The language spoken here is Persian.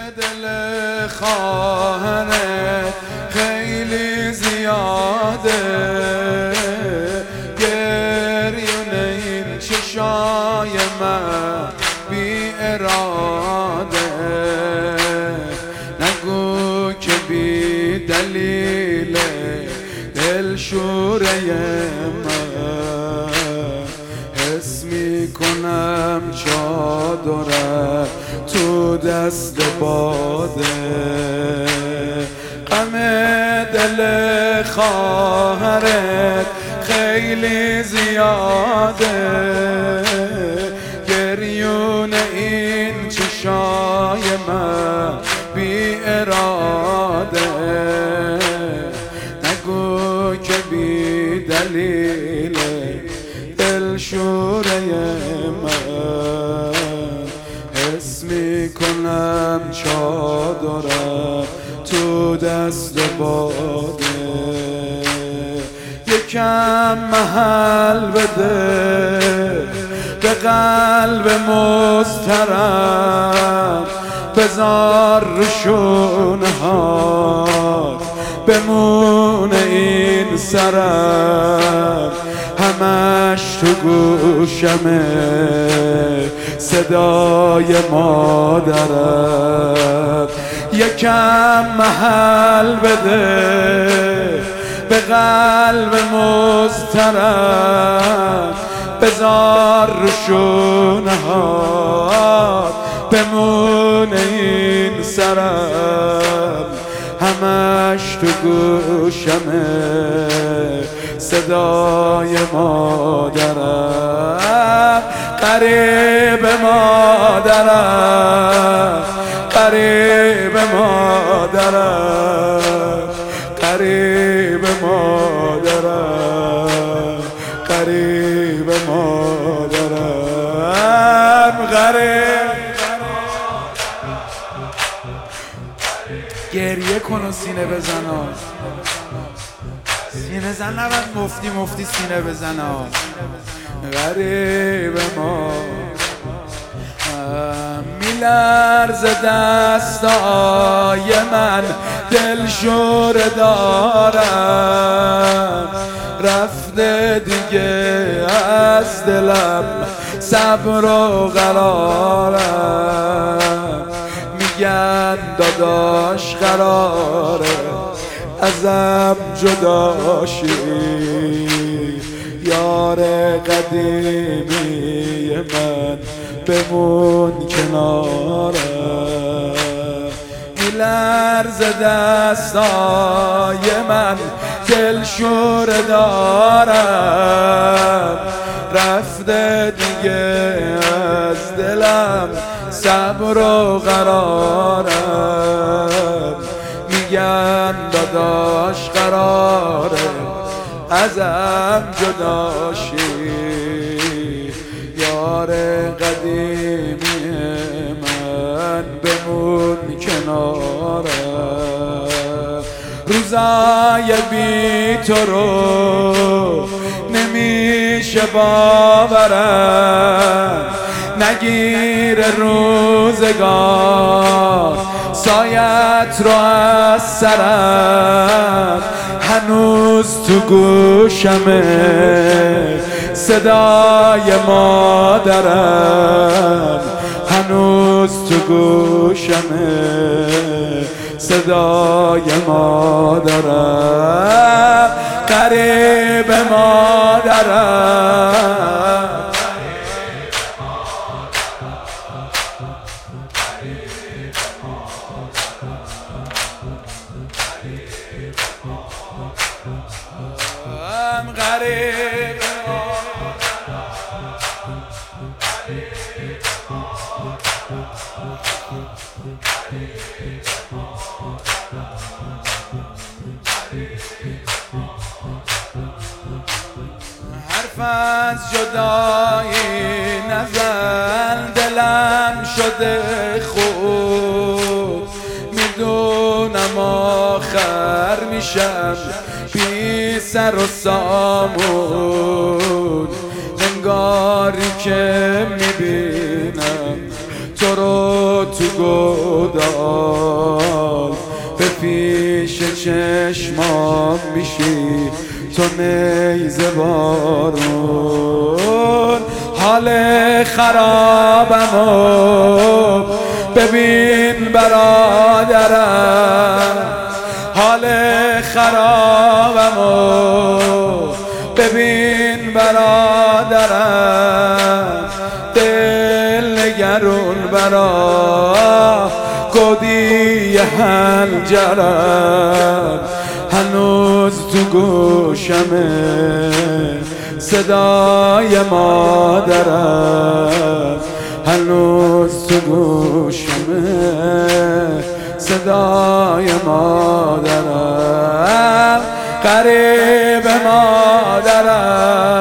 دل خواهرت خیلی زیاده، گریون این چشای من بی اراده، نگو که بی دلیل دلشوره من حس میکنم چادره تو دست باده. غم دل خواهرت خیلی زیاده، گریون این چشای من بی اراده، نگو که بی دلیل دلشوره من حس میکنم چادرم تو دست باده. یکم محل بده به قلب مضطرب، بذار روشونه ها بمونه این سرم، همش تو گوشمه صدای مادرم. یکم محل بده به قلب مضطرب، بذار روشونه ها بمونه این سرم، همش تو گوشمه صدای مادرم. قریب مادرم، قریب مادرم، قریب مادرم، قریب مادرم، قریب. گریه کن و سینه بزن، سینه زن نباید مفتی سینه بزن. غریب ما میلرز دستای من، دلشور دارم، رفته دیگه از دلم صبر و قرارم. میگن داداش قراره ازم جداشی، یار قدیمی من بمون کنارم. میلرز دستای من، دلشور دارم، رفته دیگه از دلم صبر و قرارم. میگن داداش قراره ازم جداشی، یار قدیمی من بمون کنارم. روزای بی تو رو نمیشه باورم، نگیر روزگار سایت رو از سرم، هنوز تو گوشمه صدای مادرم، هنوز تو گوشمه صدای مادرم. قریب مادرم، غریب حرف از جدایی نزن، دلم شده خود، میدونم آخر میشم بی سر و سامون. انگاری که میبینم تو رو تو گودال به پیش چشمام میشی تو نیزه بارون. حال خرابمو ببین برادرم، حال خرابمو ببین برادرم، دل نگرون برا گودی هنجرم، هنوز تو گوشمه صدای مادرم، هنوز تو گوشمه صدای مادرم، قریب مادرم